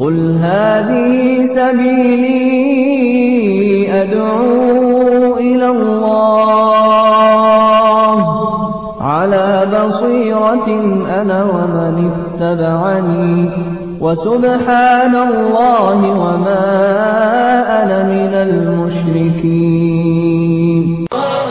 قل هذه سبيلي أدعو إلى الله على بصيرة أنا ومن اتبعني وسبحان الله وما أنا من المشركين.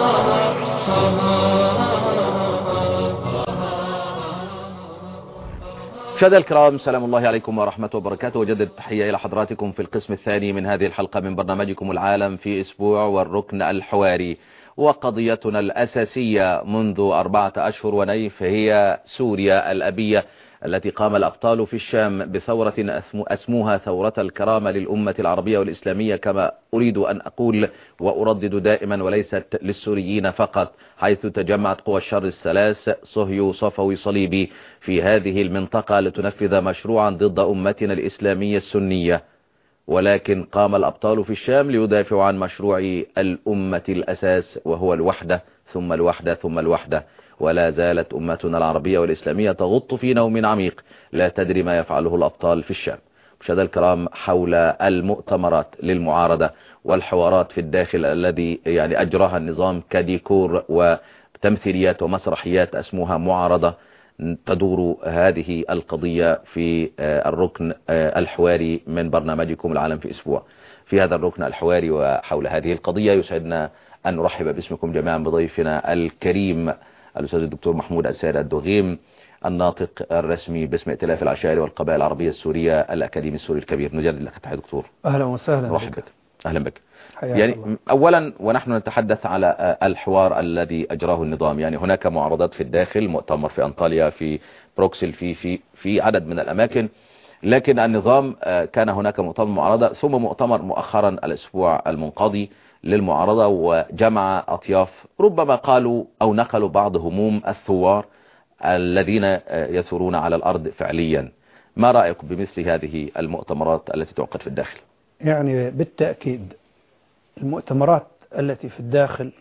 مشاهدينا الكرام، سلام الله عليكم ورحمة وبركاته، وجدد التحية إلى حضراتكم في القسم الثاني من هذه الحلقة من برنامجكم العالم في أسبوع والركن الحواري. وقضيتنا الأساسية منذ 4 أشهر ونيف هي سوريا الأبية التي قام الأبطال في الشام بثورة أسموها ثورة الكرامة للأمة العربية والإسلامية، كما أريد أن أقول وأردد دائما وليست للسوريين فقط، حيث تجمعت قوى الشر الثلاث صهيو صفوي صليبي في هذه المنطقة لتنفذ مشروعا ضد أمتنا الإسلامية السنية. ولكن قام الأبطال في الشام ليدافعوا عن مشروع الأمة الأساس، وهو الوحدة ثم الوحدة ثم الوحدة. ولا زالت أمتنا العربية والإسلامية تغط في نوم عميق لا تدري ما يفعله الأبطال في الشام. مشاهدينا الكرام، حول المؤتمرات للمعارضة والحوارات في الداخل الذي أجراها النظام كديكور وتمثيليات ومسرحيات أسموها معارضة، تدور هذه القضية في الركن الحواري من برنامجكم العالم في أسبوع. في هذا الركن الحواري وحول هذه القضية يسعدنا أن نرحب باسمكم جميعا بضيفنا الكريم الأستاذ الدكتور محمود السيد الدغيم، الناطق الرسمي باسم ائتلاف العشائر والقبائل العربية السورية الأكاديمي السوري الكبير. نجدد لك تحية دكتور. أهلا وسهلا بك. أهلا بك. أولا ونحن نتحدث على الحوار الذي أجراه النظام، هناك معارضات في الداخل، مؤتمر في أنطاليا، في بروكسل، في عدد من الأماكن، لكن النظام كان هناك مؤتمر معارضة ثم مؤتمر مؤخرا الأسبوع المنقضي للمعارضة، وجمع أطياف ربما قالوا أو نقلوا بعض هموم الثوار الذين يثورون على الأرض فعليا. ما رأيك بمثل هذه المؤتمرات التي تعقد في الداخل؟ بالتأكيد المؤتمرات التي في الداخل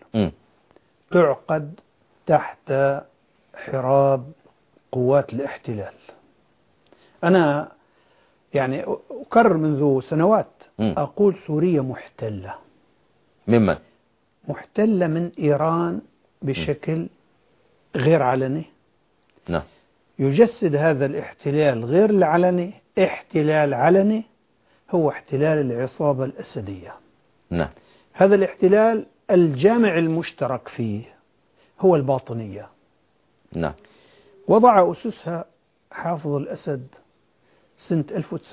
تعقد تحت حراب قوات الاحتلال. أنا أكرر منذ سنوات أقول سوريا محتلة. ممن؟ محتلة من إيران بشكل غير علني. نعم. يجسد هذا الاحتلال غير العلني احتلال علني، هو احتلال العصابة الأسدية. نعم. هذا الاحتلال الجامع المشترك فيه هو الباطنية. نعم. وضع أسسها حافظ الأسد سنة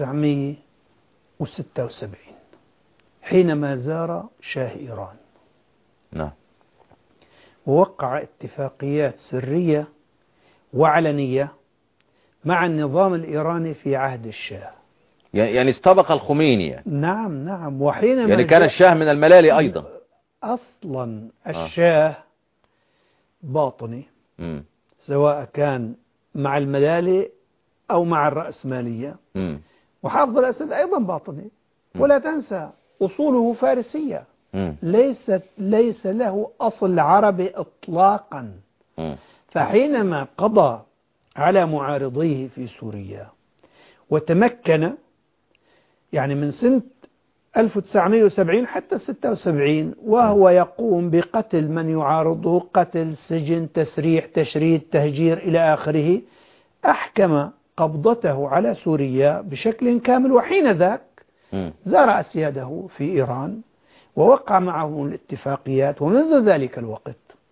1976 حينما زار شاه إيران. نعم. ووقع اتفاقيات سرية وعلنية مع النظام الإيراني في عهد الشاه. استبق الخميني. نعم. وحينما كان الشاه من الملالي أيضا. أصلا الشاه باطني، سواء كان مع الملالي أو مع الرأسمالية. وحافظ الأسد أيضا باطني. ولا تنسى أصوله فارسية، ليس له أصل عربي إطلاقا. فحينما قضى على معارضيه في سوريا وتمكن من سنة 1970 حتى 76 وهو يقوم بقتل من يعارضه، قتل، سجن، تسريح، تشريد، تهجير إلى آخره، أحكم قبضته على سوريا بشكل كامل. وحين ذاك زار أسياده في إيران ووقع معهم الاتفاقيات. ومنذ ذلك الوقت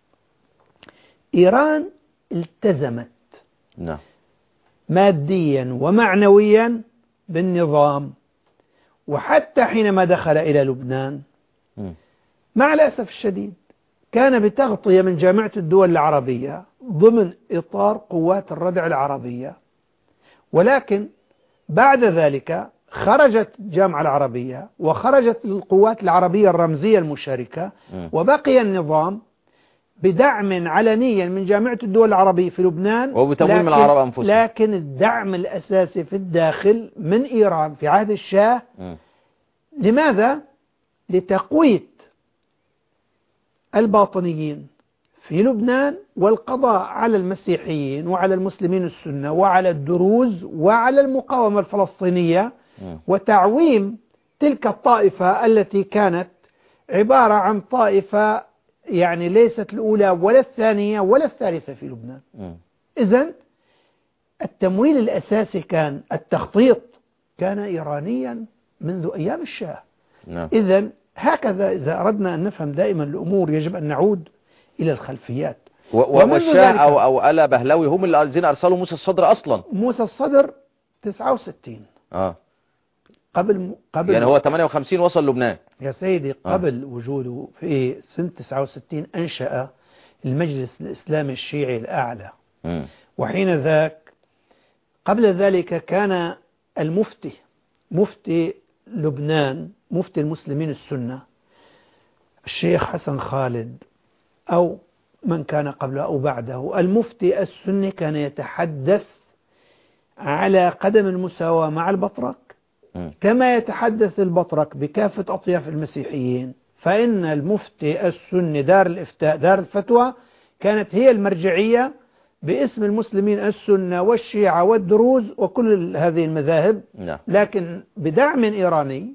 إيران التزمت ماديا ومعنويا بالنظام. وحتى حينما دخل إلى لبنان مع الأسف الشديد كان بتغطية من جامعة الدول العربية ضمن إطار قوات الردع العربية. ولكن بعد ذلك خرجت الجامعة العربية وخرجت القوات العربية الرمزية المشاركة، وبقي النظام بدعم علنيا من جامعة الدول العربية في لبنان وبتمويل من العرب أنفسهم. لكن الدعم الأساسي في الداخل من إيران في عهد الشاه. لماذا؟ لتقوية الباطنيين في لبنان والقضاء على المسيحيين وعلى المسلمين السنة وعلى الدروز وعلى المقاومة الفلسطينية وتعويم تلك الطائفة التي كانت عبارة عن طائفة يعني ليست الأولى ولا الثانية ولا الثالثة في لبنان. إذن التمويل الأساسي كان التخطيط كان إيرانيا منذ أيام الشاه. إذن هكذا إذا أردنا أن نفهم دائما الأمور يجب أن نعود إلى الخلفيات. والشاه أو آل بهلوي هم الذين أرسلوا موسى الصدر أصلا. موسى الصدر 69 قبل يعني هو 58 وصل لبنان يا سيدي. قبل وجوده في سنة 69 أنشأ المجلس الإسلامي الشيعي الأعلى. وحين ذاك قبل ذلك كان المفتي مفتي لبنان مفتي المسلمين السنة الشيخ حسن خالد أو من كان قبله أو بعده. المفتي السني كان يتحدث على قدم المساواة مع البطرك كما يتحدث البطرك بكافة أطياف المسيحيين. فإن المفتي السني دار الإفتاء دار الفتوى كانت هي المرجعية باسم المسلمين السنة والشيعة والدروز وكل هذه المذاهب. لكن بدعم إيراني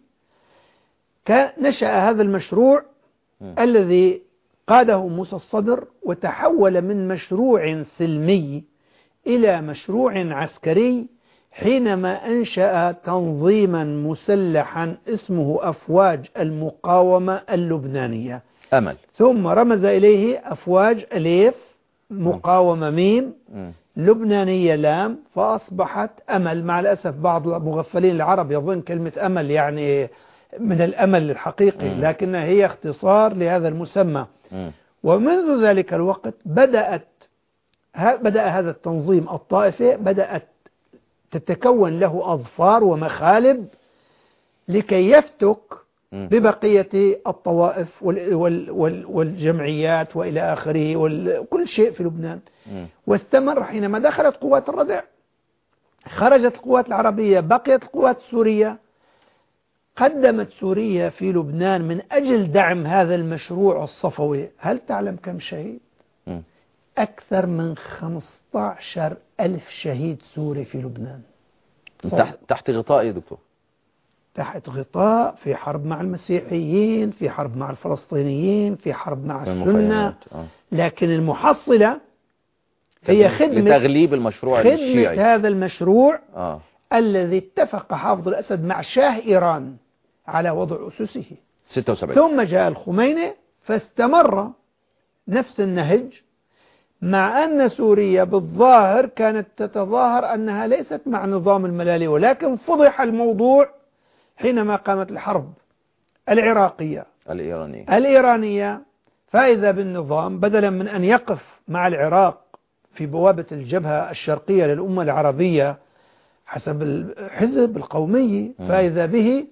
نشأ هذا المشروع الذي قاده موسى الصدر وتحول من مشروع سلمي إلى مشروع عسكري حينما أنشأ تنظيما مسلحا اسمه أفواج المقاومة اللبنانية أمل، ثم رمز إليه أفواج أليف مقاومة ميم لبنانية لام فأصبحت أمل. مع الأسف بعض المغفلين العرب يظن كلمة أمل يعني من الأمل الحقيقي لكنها هي اختصار لهذا المسمى. ومنذ ذلك الوقت بدأ هذا التنظيم الطائفي بدأت تتكون له أظفار ومخالب لكي يفتك ببقية الطوائف والجمعيات وإلى آخره وكل شيء في لبنان. واستمر حينما دخلت قوات الردع خرجت القوات العربية بقيت القوات السورية. قدمت سوريا في لبنان من أجل دعم هذا المشروع الصفوي. هل تعلم كم شهيد؟ أكثر من 15,000 شهيد سوري في لبنان. تحت غطاء يا دكتور؟ تحت غطاء في حرب مع المسيحيين، في حرب مع الفلسطينيين، في حرب مع السنة. لكن المحصلة هي خدمة لتغليب المشروع الشيعي. هذا المشروع الذي اتفق حافظ الأسد مع شاه إيران على وضع أسسه 76. ثم جاء الخميني فاستمر نفس النهج، مع أن سوريا بالظاهر كانت تتظاهر أنها ليست مع نظام الملالي، ولكن فضح الموضوع حينما قامت الحرب العراقية الإيرانية. فإذا بالنظام بدلا من أن يقف مع العراق في بوابة الجبهة الشرقية للأمة العربية حسب الحزب القومي، فإذا به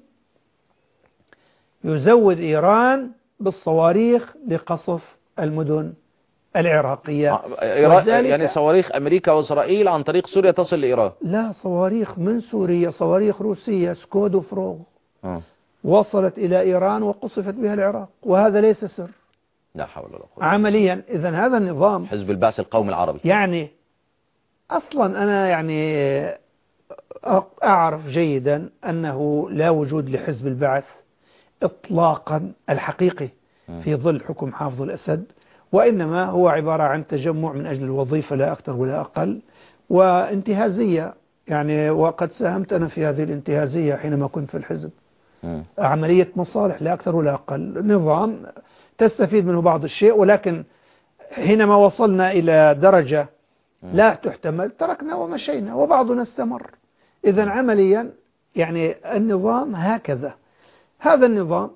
يزود إيران بالصواريخ لقصف المدن العراقية. يعني صواريخ أمريكا وإسرائيل عن طريق سوريا تصل لإيران؟ لا، صواريخ من سوريا، صواريخ روسية سكود وفروغ وصلت إلى إيران وقصفت بها العراق، وهذا ليس سر. لا حول ولا قوة عمليا. إذن هذا النظام حزب البعث القومي العربي يعني أصلا أنا يعني أعرف جيدا أنه لا وجود لحزب البعث إطلاقا الحقيقي في ظل حكم حافظ الأسد، وإنما هو عبارة عن تجمع من أجل الوظيفة لا أكثر ولا أقل، وانتهازية يعني. وقد ساهمت أنا في هذه الانتهازية حينما كنت في الحزب. عملية مصالح لا أكثر ولا أقل، نظام تستفيد منه بعض الشيء، ولكن حينما وصلنا إلى درجة لا تحتمل تركنا ومشينا وبعضنا استمر. إذن عمليا يعني النظام هكذا. هذا النظام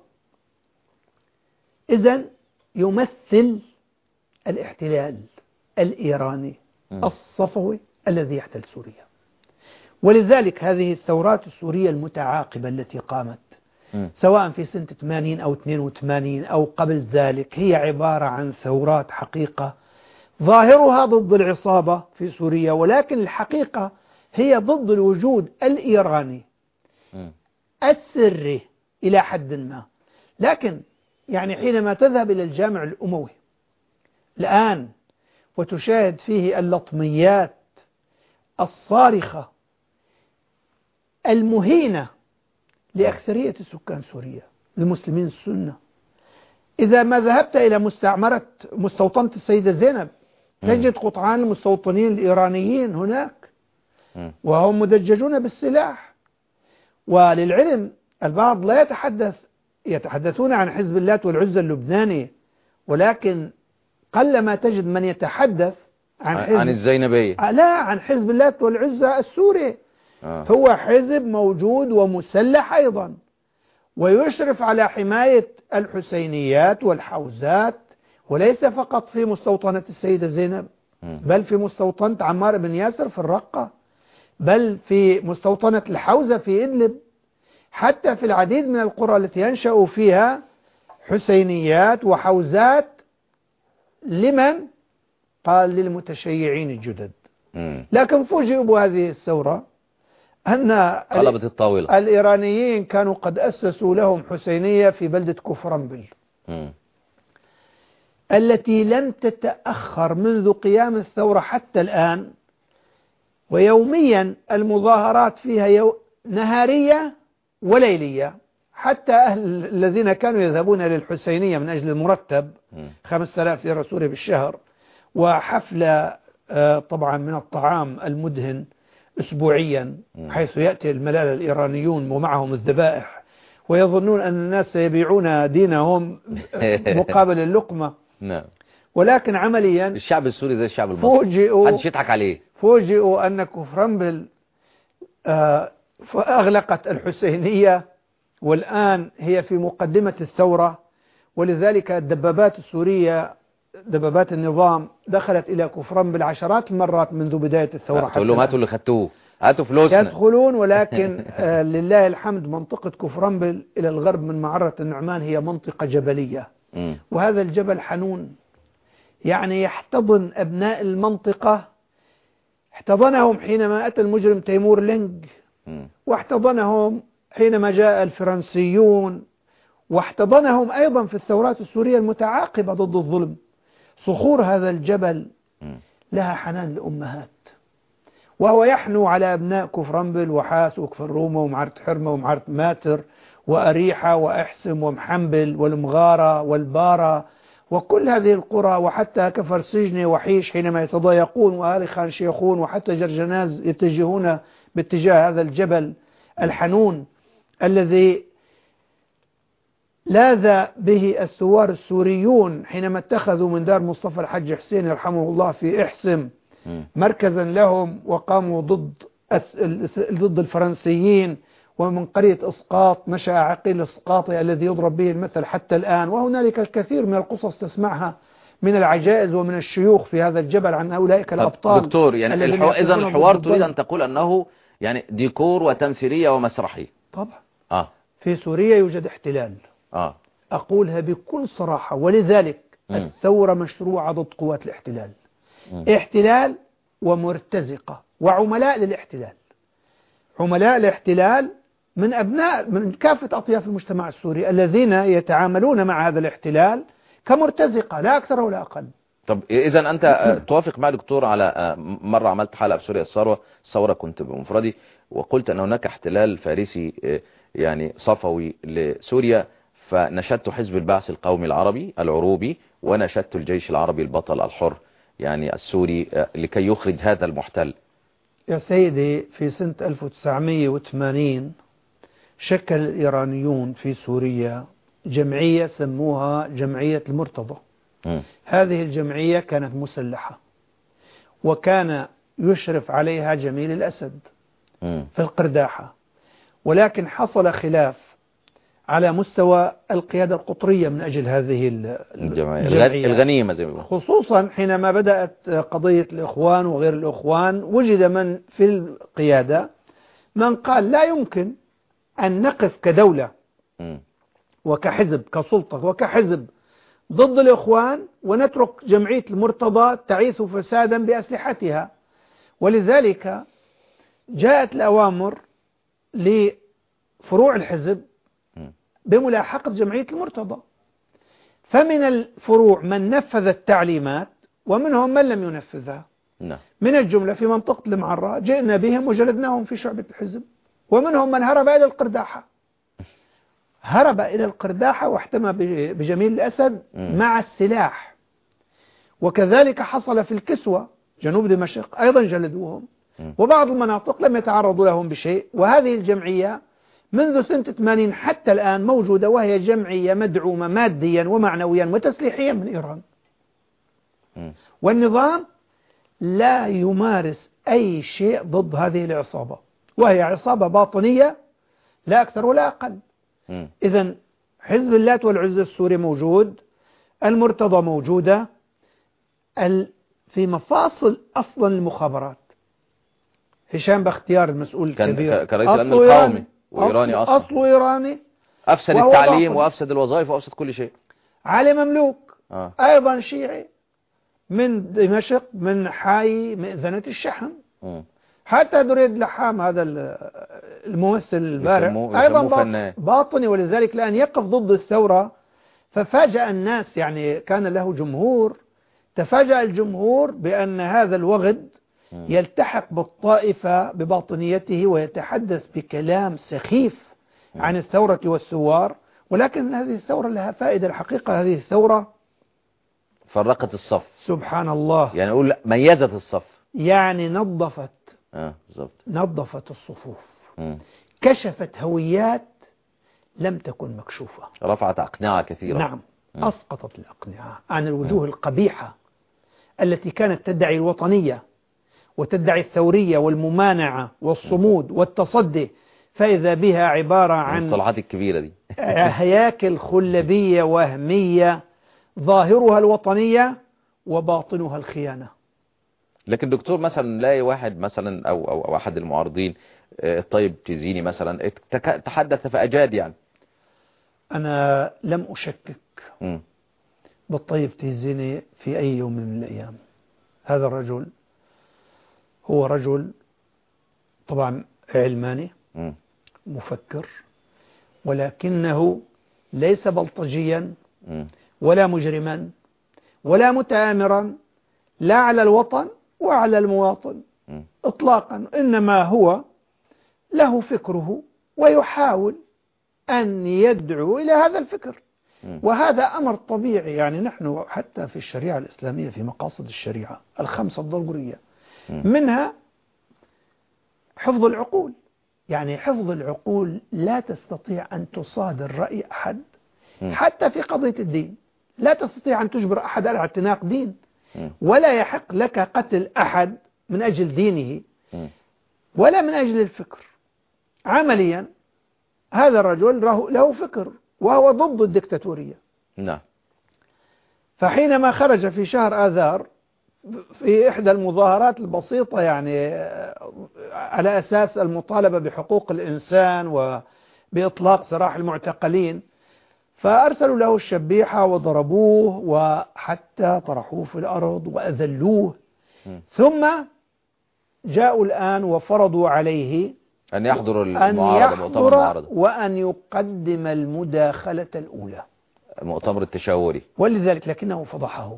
إذن يمثل الاحتلال الإيراني الصفوي الذي يحتل سوريا. ولذلك هذه الثورات السورية المتعاقبة التي قامت سواء في سنة 80 أو 82 أو قبل ذلك هي عبارة عن ثورات حقيقة ظاهرها ضد العصابة في سوريا، ولكن الحقيقة هي ضد الوجود الإيراني السري إلى حد ما. لكن يعني حينما تذهب إلى الجامع الأموي الآن وتشاهد فيه اللطميات الصارخة المهينة لأكثرية سكان سوريا المسلمين السنة. إذا ما ذهبت إلى مستوطنة السيدة زينب تجد قطعان المستوطنين الإيرانيين هناك وهم مدججون بالسلاح. وللعلم البعض لا يتحدثون عن حزب اللات والعزى اللبناني، ولكن قلما تجد من يتحدث عن الزينبية، لا، عن حزب اللات والعزى السوري. هو حزب موجود ومسلح أيضا، ويشرف على حماية الحسينيات والحوزات، وليس فقط في مستوطنة السيدة زينب، بل في مستوطنة عمار بن ياسر في الرقة، بل في مستوطنة الحوزة في إدلب، حتى في العديد من القرى التي ينشأ فيها حسينيات وحوزات. لمن؟ قال للمتشيعين الجدد. لكن فوجئوا بهذه الثورة أن قلبت الطاولة. الإيرانيين كانوا قد أسسوا لهم حسينية في بلدة كفرنبل التي لم تتأخر منذ قيام الثورة حتى الآن، ويوميا المظاهرات فيها نهارية وليلية. حتى أهل الذين كانوا يذهبون للحسينية من أجل المرتب 5000 ليرة سوري بالشهر، وحفلة طبعا من الطعام المدهن أسبوعيا، حيث يأتي الملال الإيرانيون ومعهم الذبائح، ويظنون أن الناس سيبيعون دينهم مقابل اللقمة. ولكن عمليا الشعب السوري زي الشعب المصري، محدش يضحك عليه. فوجئوا أن كفرنبل أغلقت الحسينية، والآن هي في مقدمة الثورة، ولذلك الدبابات السورية، دبابات النظام، دخلت إلى كفرنبل عشرات المرات منذ بداية الثورة. تقول لهم هاتوا اللي خدتوه، هاتوا فلوسنا. يدخلون، ولكن لله الحمد منطقة كفرنبل إلى الغرب من معرة النعمان هي منطقة جبلية، وهذا الجبل حنون، يعني يحتضن أبناء المنطقة. احتضنهم حينما أتى المجرم تيمور لينج، واحتضنهم حينما جاء الفرنسيون، واحتضنهم أيضا في الثورات السورية المتعاقبة ضد الظلم. صخور هذا الجبل لها حنان لأمهات، وهو يحنو على أبناء كفرنبل وحاس وكفر رومة ومعرة حرمة ومعرة ماتر وأريحة وإحسم ومحنبل والمغارة والبارة وكل هذه القرى، وحتى كفر سجني وحيش حينما يتضايقون، وآل خان شيخون، وحتى جرجناز يتجهون باتجاه هذا الجبل الحنون الذي لاذ به الثوار السوريون حينما اتخذوا من دار مصطفى الحج حسين يرحمه الله في إحسم مركزا لهم، وقاموا ضد الفرنسيين. ومن قرية إسقاط نشأ عقيل الإسقاطي الذي يضرب به المثل حتى الآن، وهنالك الكثير من القصص تسمعها من العجائز ومن الشيوخ في هذا الجبل عن أولئك الأبطال. دكتور، يعني إذا الحوار تريد أن تقول أنه يعني ديكور وتمثيلية ومسرحي؟ طبعا. في سوريا يوجد احتلال، أقولها بكل صراحة، ولذلك الثورة مشروعة ضد قوات الاحتلال. احتلال ومرتزقة وعملاء للاحتلال، عملاء الاحتلال من كافة أطياف المجتمع السوري الذين يتعاملون مع هذا الاحتلال كمرتزقة لا أكثر ولا أقل. طب إذا أنت توافق مع دكتور على مرة عملت حلقة في سوريا الثورة كنت بمفردي، وقلت أن هناك احتلال فارسي يعني صفوي لسوريا، فنشدت حزب البعث القومي العربي العروبي، ونشدت الجيش العربي البطل الحر يعني السوري لكي يخرج هذا المحتل. يا سيدي، في سنة 1980 شكل الإيرانيون في سوريا جمعية سموها جمعية المرتضى. هذه الجمعية كانت مسلحة، وكان يشرف عليها جميل الأسد في القرداحة، ولكن حصل خلاف على مستوى القيادة القطرية من أجل هذه الجمعية الغنيمة زي ما بيقولوا، خصوصا حينما بدأت قضية الإخوان وغير الإخوان. وجد من في القيادة من قال لا يمكن أن نقف كدولة وكحزب كسلطة وكحزب ضد الإخوان ونترك جمعية المرتضى تعيث فسادا بأسلحتها. ولذلك جاءت الأوامر لفروع الحزب بملاحقة جمعية المرتضى، فمن الفروع من نفذ التعليمات ومنهم من لم ينفذها. من الجملة في منطقة المعرة جئنا بهم وجلدناهم في شعبة الحزب، ومنهم من هرب إلى القرداحة هرب إلى القرداحة واحتمى بجميل الأسد مع السلاح. وكذلك حصل في الكسوة جنوب دمشق، أيضا جلدوهم، وبعض المناطق لم يتعرضوا لهم بشيء. وهذه الجمعية منذ سنة 80 حتى الآن موجودة، وهي جمعية مدعومة ماديا ومعنويا وتسليحيا من إيران. والنظام لا يمارس أي شيء ضد هذه العصابة، وهي عصابة باطنية لا أكثر ولا أقل. إذن حزب اللات والعزى السوري موجود، المرتضى موجودة، في مفاصل أصلا المخابرات هشام بختيار المسؤول الكبير كرئيس الأمن القومي وإيراني أصله إيراني، أفسد التعليم وأفسد الوظائف وأفسد كل شيء. علي مملوك أيضا شيعي من دمشق، من حي مئذنة الشحم. حتى دريد لحام هذا الممثل البارع أيضا باطني، ولذلك لأن يقف ضد الثورة ففاجأ الناس، يعني كان له جمهور. تفاجأ الجمهور بأن هذا الوغد يلتحق بالطائفة بباطنيته ويتحدث بكلام سخيف عن الثورة والثوار. ولكن هذه الثورة لها فائدة الحقيقة، هذه الثورة فرقت الصف، سبحان الله، يعني أقول ميزت الصف، يعني نظفت نظفت الصفوف، كشفت هويات لم تكن مكشوفة، رفعت أقنعة كثيرة. نعم، أسقطت الأقنعة عن الوجوه القبيحة التي كانت تدعي الوطنية وتدعي الثورية والممانعة والصمود والتصدي، فإذا بها عبارة عن المصطلحات الكبيرة دي هياكل خلبية وهمية ظاهرها الوطنية وباطنها الخيانة. لكن دكتور مثلا نلاقي واحد مثلا أو أحد المعارضين الطيب تيزيني مثلا تحدث فأجاد، يعني أنا لم أشكك بالطيب تيزيني في أي يوم من الأيام. هذا الرجل هو رجل طبعا علماني مفكر، ولكنه ليس بلطجيا ولا مجرما ولا متآمرا لا على الوطن وعلى المواطن إطلاقا، إنما هو له فكره ويحاول أن يدعو إلى هذا الفكر، وهذا أمر طبيعي. يعني نحن حتى في الشريعة الإسلامية في مقاصد الشريعة الخمسة الضرورية منها حفظ العقول. يعني حفظ العقول لا تستطيع أن تصادر رأي أحد حتى في قضية الدين، لا تستطيع أن تجبر أحد على اعتناق دين، ولا يحق لك قتل أحد من أجل دينه ولا من أجل الفكر. عمليا هذا الرجل له فكر وهو ضد الدكتاتورية. نعم. فحينما خرج في شهر آذار في إحدى المظاهرات البسيطة، يعني على أساس المطالبة بحقوق الإنسان وبإطلاق سراح المعتقلين، فأرسلوا له الشبيحة وضربوه وحتى طرحوه في الأرض وأذلوه، ثم جاءوا الآن وفرضوا عليه أن يحضر المعارضة وأن يقدم المداخلة الأولى، مؤتمر التشاوري. ولذلك لكنه فضحهم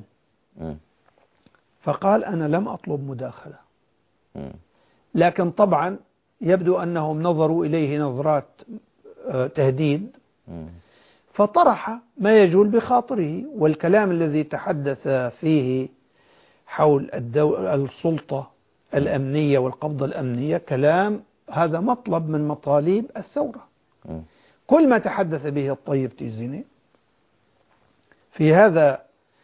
فقال أنا لم أطلب مداخلة. لكن طبعا يبدو أنهم نظروا إليه نظرات تهديد، فطرح ما يجول بخاطره. والكلام الذي تحدث فيه حول السلطة الأمنية والقبضة الأمنية كلام هذا مطلب من مطالب الثورة. كل ما تحدث به الطيب تيزيني في هذا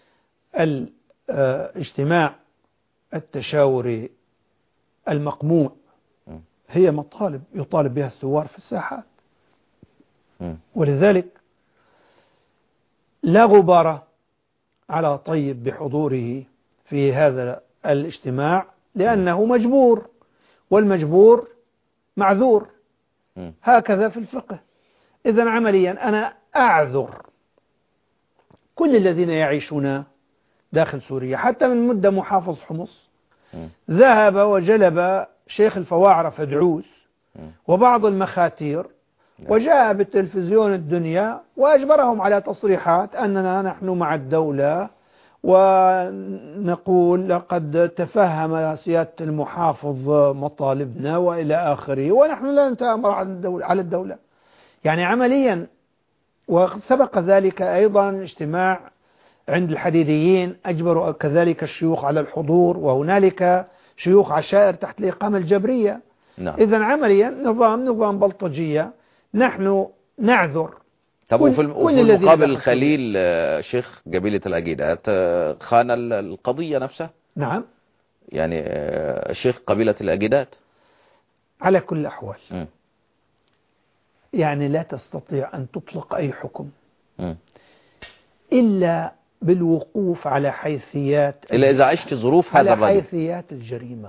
الاجتماع التشاوري المقموع هي مطالب يطالب بها الثوار في الساحات. ولذلك لا غبار على طيب بحضوره في هذا الاجتماع، لأنه مجبور، والمجبور معذور، هكذا في الفقه. إذن عمليا أنا أعذر كل الذين يعيشون داخل سوريا، حتى من مدة محافظ حمص ذهب وجلب شيخ الفواعرة فدعوس وبعض المخاتير وجاء بالتلفزيون الدنيا وأجبرهم على تصريحات أننا نحن مع الدولة، ونقول لقد تفهم سيادة المحافظ مطالبنا وإلى آخره، ونحن لا نتآمر على الدولة. يعني عمليا وسبق ذلك أيضا اجتماع عند الحديديين أجبروا كذلك الشيوخ على الحضور، وهنالك شيوخ عشائر تحت الإقامة الجبرية. نعم. إذن عمليا نظام بلطجية. نحن نعذر. طب وفي المقابل الخليل شيخ قبيلة الأجيدات خان القضية نفسها. نعم. يعني شيخ قبيلة الأجيدات. على كل الأحوال يعني لا تستطيع أن تطلق أي حكم إلا بالوقوف على حيثيات، إلا إذا عشت ظروف هذا الرجل، على حيثيات الجريمة.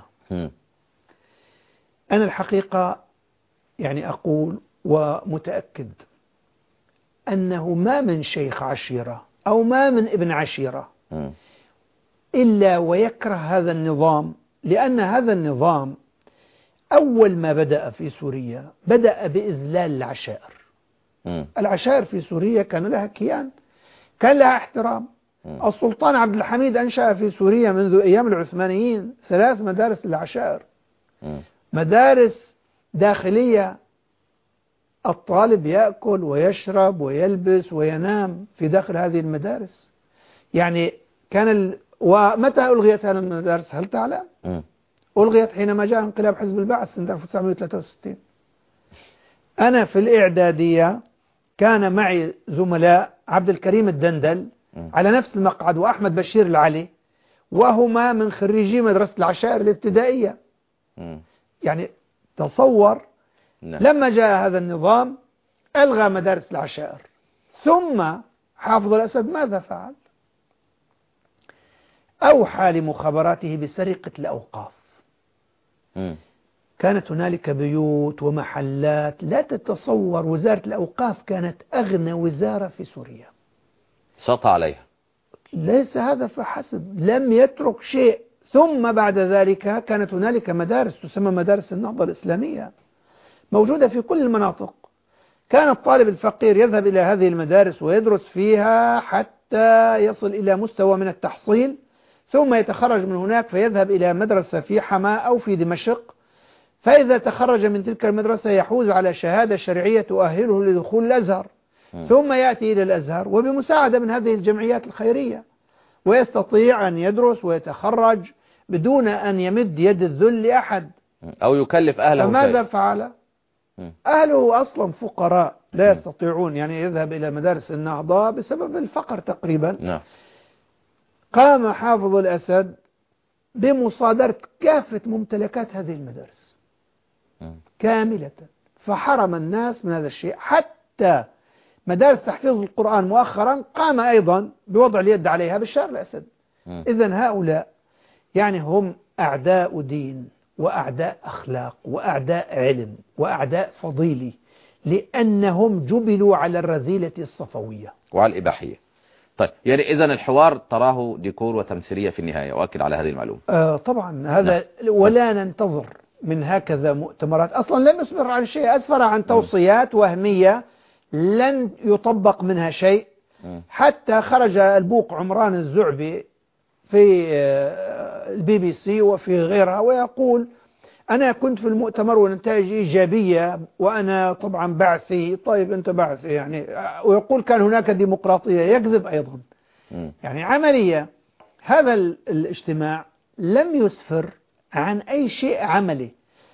أنا الحقيقة يعني أقول ومتأكد أنه ما من شيخ عشيرة أو ما من ابن عشيرة إلا ويكره هذا النظام، لأن هذا النظام أول ما بدأ في سوريا بدأ بإذلال العشائر. العشائر في سوريا كان لها كيان، كان لها احترام. السلطان عبد الحميد أنشأ في سوريا منذ أيام العثمانيين 3 مدارس للعشائر، مدارس داخلية، الطالب يأكل ويشرب ويلبس وينام في داخل هذه المدارس. يعني ومتى ألغيت هذه المدارس هل تعلم؟ ألغيت حينما جاء انقلاب حزب البعث سنة 1963. أنا في الإعدادية كان معي زملاء عبد الكريم الدندل على نفس المقعد وأحمد بشير العلي، وهما من خريجي مدرسة العشائر الابتدائية. يعني تصور لما جاء هذا النظام ألغى مدارس العشائر، ثم حافظ الأسد ماذا فعل؟ أوحى لمخابراته بسرقة الأوقاف. كانت هنالك بيوت ومحلات لا تتصور. وزارة الأوقاف كانت أغنى وزارة في سوريا، سطى عليها. ليس هذا فحسب، لم يترك شيء. ثم بعد ذلك كانت هنالك مدارس تسمى مدارس النهضة الإسلامية موجودة في كل المناطق. كان الطالب الفقير يذهب إلى هذه المدارس ويدرس فيها حتى يصل إلى مستوى من التحصيل، ثم يتخرج من هناك فيذهب إلى مدرسة في حماة أو في دمشق، فإذا تخرج من تلك المدرسة يحوز على شهادة شرعية تؤهله لدخول الأزهر، ثم يأتي إلى الأزهر وبمساعدة من هذه الجمعيات الخيرية، ويستطيع أن يدرس ويتخرج بدون أن يمد يد الذل لأحد أو يكلف أهله. فماذا فعل؟ أهله أصلا فقراء لا يستطيعون يعني يذهب إلى مدارس النهضة بسبب الفقر تقريبا. قام حافظ الأسد بمصادرة كافة ممتلكات هذه المدارس كاملة، فحرم الناس من هذا الشيء. حتى مدارس تحفيظ القرآن مؤخرا قام أيضا بوضع اليد عليها بشار الأسد. إذن هؤلاء يعني هم أعداء دين وأعداء أخلاق وأعداء علم وأعداء فضيلي، لأنهم جبلوا على الرذيلة الصفوية وعلى الإباحية. طيب يعني إذن الحوار تراه ديكور وتمثيلية في النهاية، وأكد على هذه المعلومة. طبعا هذا ولا ننتظر من هكذا مؤتمرات. أصلا لم يصبر عن شيء، أسفر عن توصيات وهمية لن يطبق منها شيء. حتى خرج البوق عمران الزعبي في الBBC وفي غيرها ويقول أنا كنت في المؤتمر والنتائج إيجابية وأنا طبعا بعثي. طيب أنت بعثي يعني، ويقول كان هناك ديمقراطية. يكذب أيضا. يعني عملية هذا الاجتماع لم يسفر عن أي شيء عملي،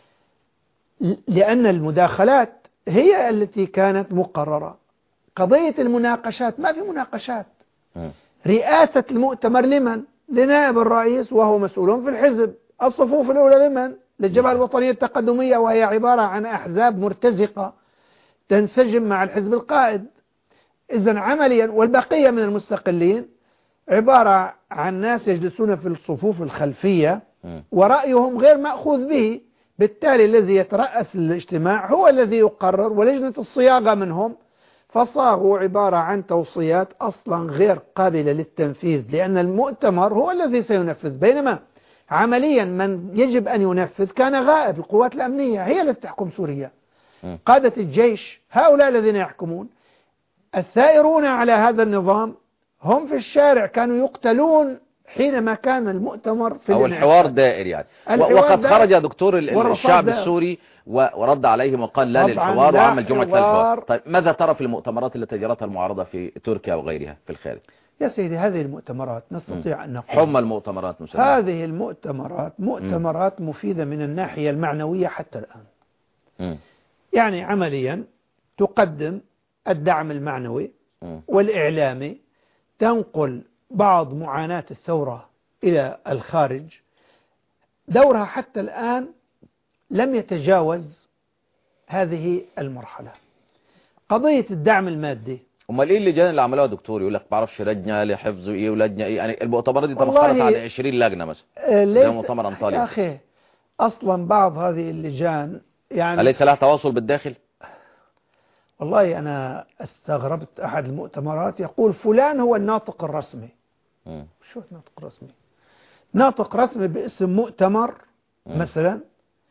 لأن المداخلات هي التي كانت مقررة. قضية المناقشات ما في مناقشات. رئاسة المؤتمر لمن؟ لنائب الرئيس وهو مسؤول في الحزب. الصفوف الأولى لمن؟ للجبهة الوطنية التقدمية، وهي عبارة عن أحزاب مرتزقة تنسجم مع الحزب القائد. إذن عمليا والبقية من المستقلين عبارة عن ناس يجلسون في الصفوف الخلفية ورأيهم غير مأخوذ به. بالتالي الذي يترأس الاجتماع هو الذي يقرر، ولجنة الصياغة منهم، فصاغوا عبارة عن توصيات أصلا غير قابلة للتنفيذ، لأن المؤتمر هو الذي سينفذ، بينما عمليا من يجب أن ينفذ كان غائب. القوات الأمنية هي التي تحكم سوريا، قادة الجيش هؤلاء الذين يحكمون. الثائرون على هذا النظام هم في الشارع كانوا يقتلون حينما كان المؤتمر في أو الحوار دائر يعني. وقد خرج دكتور الشعب السوري ورد عليهم وقال لا للحوار وعمل جمعة الحوار. طيب ماذا ترى في المؤتمرات التي جرتها المعارضة في تركيا وغيرها في الخارج؟ يا سيدي هذه المؤتمرات نستطيع أن نقول حمى المؤتمرات مسلمة. هذه المؤتمرات مؤتمرات مفيدة من الناحية المعنوية حتى الآن. يعني عمليا تقدم الدعم المعنوي والإعلامي، تنقل بعض معاناة الثورة إلى الخارج. دورها حتى الآن لم يتجاوز هذه المرحلة. قضية الدعم المادي، امال ايه اللجان اللي عملوها دكتور؟ يقول لك ما بعرفش لجنه لحفظ ايه ولجنه ايه، يعني المؤتمرات دي تبخرت على 20 لجنه مثلا زي مؤتمر انطاليا. يا اخي اصلا بعض هذه اللجان يعني أليس لها تواصل بالداخل؟ والله انا استغربت احد المؤتمرات يقول فلان هو الناطق الرسمي. شو الناطق الرسمي؟ ناطق رسمي باسم مؤتمر مثلا،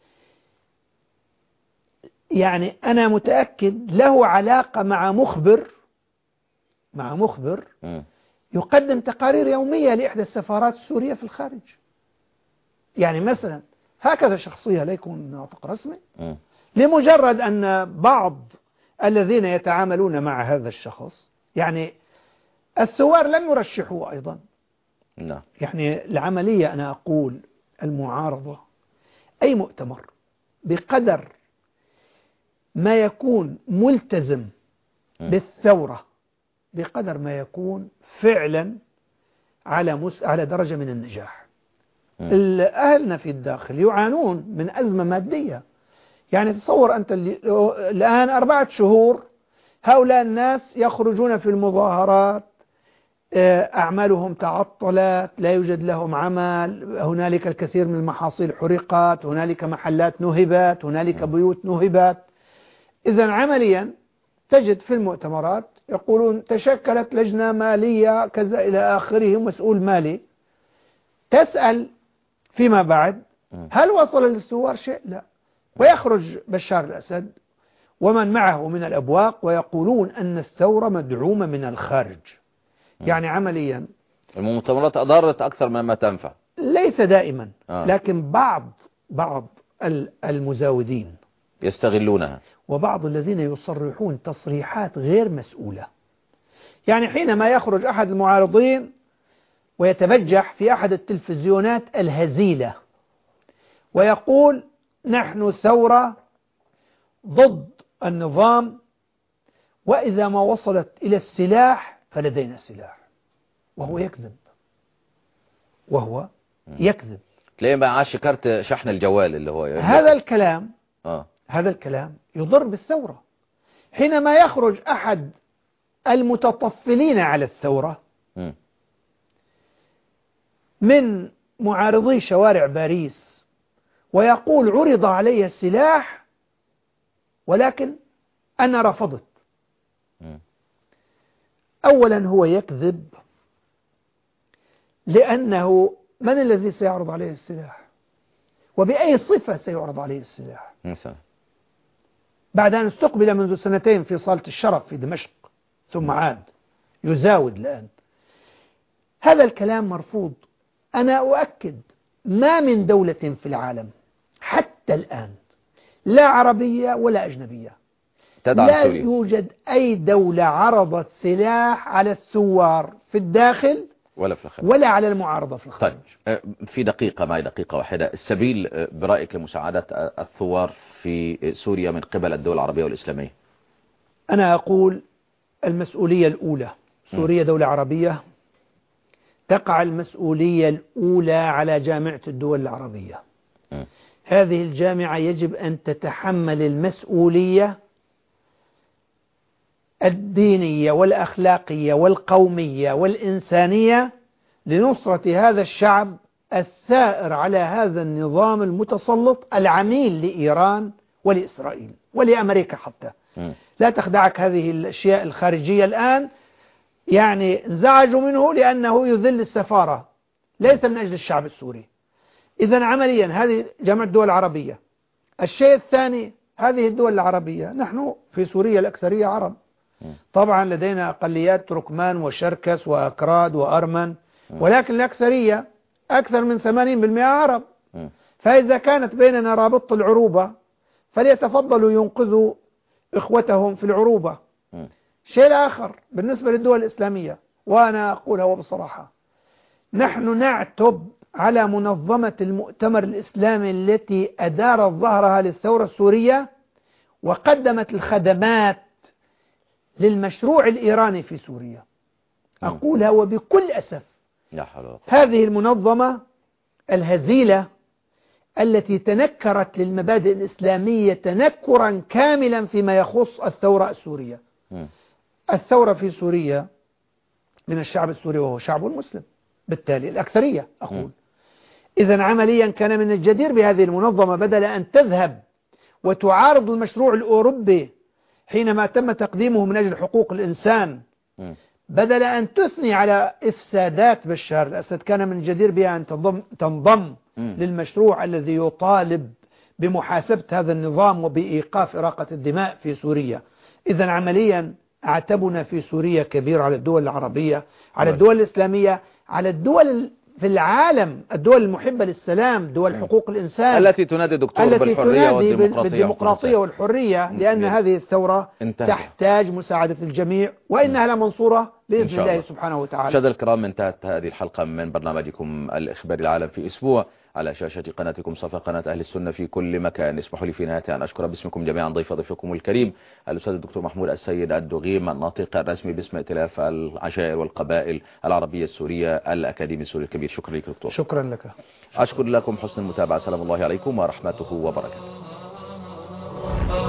يعني انا متأكد له علاقة مع مخبر يقدم تقارير يومية لإحدى السفارات السورية في الخارج. يعني مثلا هكذا شخصية لا يكون ناطق رسمي لمجرد أن بعض الذين يتعاملون مع هذا الشخص، يعني الثوار لم يرشحوه أيضا. يعني العملية أنا أقول المعارضة أي مؤتمر بقدر ما يكون ملتزم بالثورة، بقدر ما يكون فعلا على درجة من النجاح. أهلنا في الداخل يعانون من أزمة مادية. يعني تصور أنت الآن 4 شهور هؤلاء الناس يخرجون في المظاهرات، أعمالهم تعطلت، لا يوجد لهم عمل، هنالك الكثير من المحاصيل حرقت، هنالك محلات نهبت، هنالك بيوت نهبت. إذن عمليا تجد في المؤتمرات يقولون تشكلت لجنة مالية كذا إلى آخره، مسؤول مالي. تسأل فيما بعد هل وصل للثوار شيء؟ لا. ويخرج بشار الأسد ومن معه من الأبواق ويقولون أن الثورة مدعومة من الخارج. يعني عمليا المؤتمرات أضرت أكثر مما تنفع. ليس دائما لكن بعض المزاودين يستغلونها، وبعض الذين يصرحون تصريحات غير مسؤولة. يعني حينما يخرج أحد المعارضين ويتبجح في أحد التلفزيونات الهزيلة ويقول نحن ثورة ضد النظام، وإذا ما وصلت إلى السلاح فلدينا سلاح، وهو يكذب. تلاقيه معاش كارت شحن الجوال اللي هو هذا الكلام يضر بالثورة. حينما يخرج أحد المتطفلين على الثورة من معارضي شوارع باريس ويقول عرض علي السلاح ولكن أنا رفضت، أولا هو يكذب، لأنه من الذي سيعرض عليه السلاح؟ وبأي صفة سيعرض عليه السلاح؟ بعد أن استقبل منذ 2 في صالة الشرف في دمشق ثم عاد يزاود الآن. هذا الكلام مرفوض. أنا أؤكد ما من دولة في العالم حتى الآن، لا عربية ولا أجنبية، لا يوجد أي دولة عرضت سلاح على الثوار في الداخل ولا على المعارضة في الخارج. طيب في دقيقة واحدة، السبيل برأيك لمساعدة الثوار في سوريا من قبل الدول العربية والإسلامية؟ أنا أقول المسؤولية الأولى، سوريا دولة عربية، تقع المسؤولية الأولى على جامعة الدول العربية. هذه الجامعة يجب أن تتحمل المسؤولية الدينية والأخلاقية والقومية والإنسانية لنصرة هذا الشعب الثائر على هذا النظام المتسلط العميل لإيران ولإسرائيل ولأمريكا حتى. لا تخدعك هذه الأشياء الخارجية الآن، يعني انزعجوا منه لأنه يذل السفارة، ليس من أجل الشعب السوري. إذن عمليا هذه جامعة الدول العربية. الشيء الثاني، هذه الدول العربية، نحن في سوريا الأكثرية عرب، طبعا لدينا أقليات تركمان وشركس وأكراد وأرمن ولكن الأكثرية أكثر من 80% عرب. فإذا كانت بيننا رابطة العروبة فليتفضلوا ينقذوا إخوتهم في العروبة. شيء آخر بالنسبة للدول الإسلامية، وأنا أقولها بصراحة، نحن نعتب على منظمة المؤتمر الإسلامي التي أدارت ظهرها للثورة السورية وقدمت الخدمات للمشروع الإيراني في سوريا. أقولها وبكل أسف، هذه المنظمة الهزيلة التي تنكرت للمبادئ الإسلامية تنكرا كاملا فيما يخص الثورة السورية. الثورة في سوريا من الشعب السوري وهو شعب مسلم، بالتالي الأكثرية أقول. إذن عمليا كان من الجدير بهذه المنظمة بدل أن تذهب وتعارض المشروع الأوروبي حينما تم تقديمه من أجل حقوق الإنسان، بدل أن تثني على إفسادات بشار الأسد، كان من الجدير بها أن تنضم للمشروع الذي يطالب بمحاسبة هذا النظام وبإيقاف إراقة الدماء في سوريا. إذن عمليا عتبنا في سوريا كبير على الدول العربية، على الدول الإسلامية، على الدول في العالم، الدول المحبة للسلام، دول حقوق الإنسان التي تنادي دكتور بالحرية بالديمقراطية والحرية، لأن هذه الثورة تحتاج مساعدة الجميع، وإنها لمنصورة بإذن الله سبحانه وتعالى. مشاهدينا الكرام، انتهت هذه الحلقة من برنامجكم الإخباري العالم في أسبوع على شاشة قناتكم صفحة قناة أهل السنة في كل مكان. اسمحوا لي في نهاية أن أشكر باسمكم جميعا ضيفكم الكريم الأستاذ الدكتور محمود السيد الدغيم، الناطق الرسمي باسم ائتلاف العشائر والقبائل العربية السورية الأكاديمي السوري الكبير. شكرا لك دكتور. شكرا لك. أشكر لكم حسن المتابعة. سلام الله عليكم ورحمته وبركاته.